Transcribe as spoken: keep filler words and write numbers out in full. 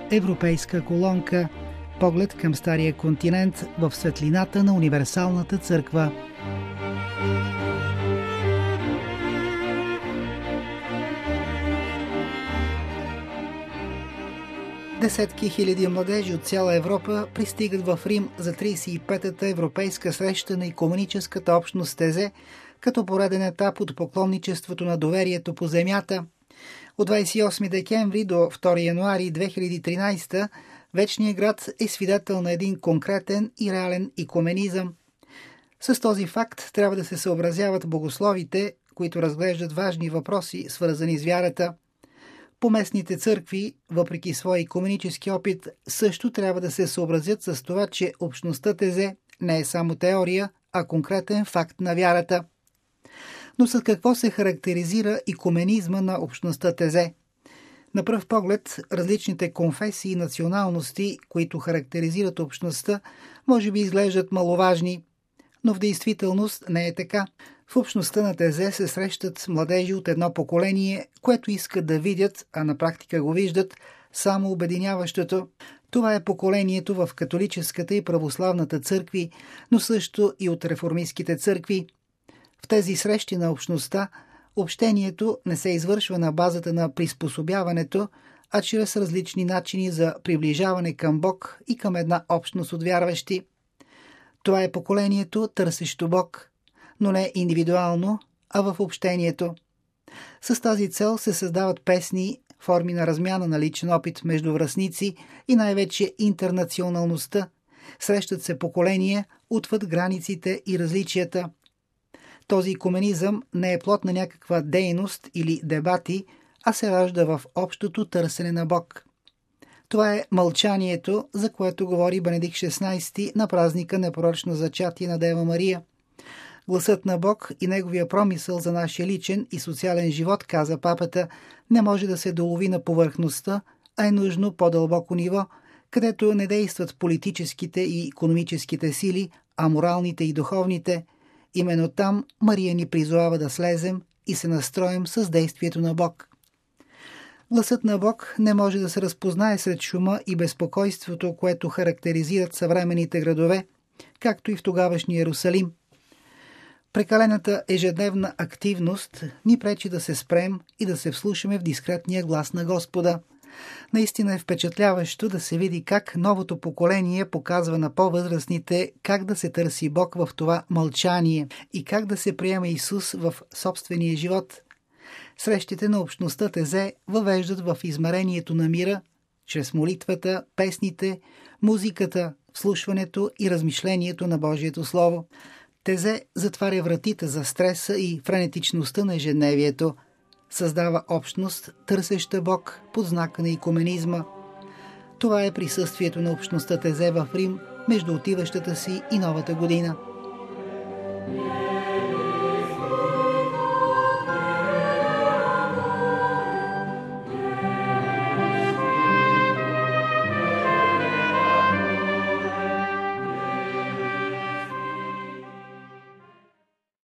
Европейска колонка. Поглед към Стария континент в светлината на Универсалната църква. Десетки хиляди младежи от цяла Европа пристигат в Рим за тридесет и петата европейска среща на икуменическата общност Тезе, като пореден етап от поклонничеството на доверието по земята. От двадесет и осми декември до втори януари две хиляди и тринадесета Вечният град е свидетел на един конкретен и реален икуменизъм. С този факт трябва да се съобразяват богословите, които разглеждат важни въпроси, свързани с вярата. Поместните църкви, въпреки своя икуменически опит, също трябва да се съобразят с това, че общността Тезе не е само теория, а конкретен факт на вярата. Но с какво се характеризира икуменизма на общността Тезе? На пръв поглед, различните конфесии и националности, които характеризират общността, може би изглеждат маловажни, но в действителност не е така. В общността на Тезе се срещат младежи от едно поколение, което искат да видят, а на практика го виждат, само обединяващото. Това е поколението в католическата и православната църкви, но също и от реформистските църкви. В тези срещи на общността общението не се извършва на базата на приспособяването, а чрез различни начини за приближаване към Бог и към една общност от вярващи. Това е поколението, търсещо Бог, но не индивидуално, а в общението. С тази цел се създават песни, форми на размяна на личен опит между връстници и най-вече интернационалността. Срещат се поколения отвъд границите и различията. Този икуменизъм не е плод на някаква дейност или дебати, а се ражда в общото търсене на Бог. Това е мълчанието, за което говори Бенедикт шестнадесети на празника Непорочно зачатие на Дева Мария. Гласът на Бог и неговия промисъл за нашия личен и социален живот, каза папата, не може да се долови на повърхността, а е нужно по-дълбоко ниво, където не действат политическите и икономическите сили, а моралните и духовните. Именно там Мария ни призовава да слезем и се настроим с действието на Бог. Гласът на Бог не може да се разпознае сред шума и безпокойството, което характеризират съвременните градове, както и в тогавашния Иерусалим. Прекалената ежедневна активност ни пречи да се спрем и да се вслушаме в дискретния глас на Господа. Наистина е впечатляващо да се види как новото поколение показва на по-възрастните как да се търси Бог в това мълчание и как да се приема Исус в собствения живот. Срещите на общността Тезе въвеждат в измерението на мира, чрез молитвата, песните, музиката, вслушването и размишлението на Божието Слово. Тезе затваря вратите за стреса и френетичността на ежедневието, създава общност, търсеща Бог под знака на икуменизма. Това е присъствието на общността Тезе в Рим между отиващата си и новата година.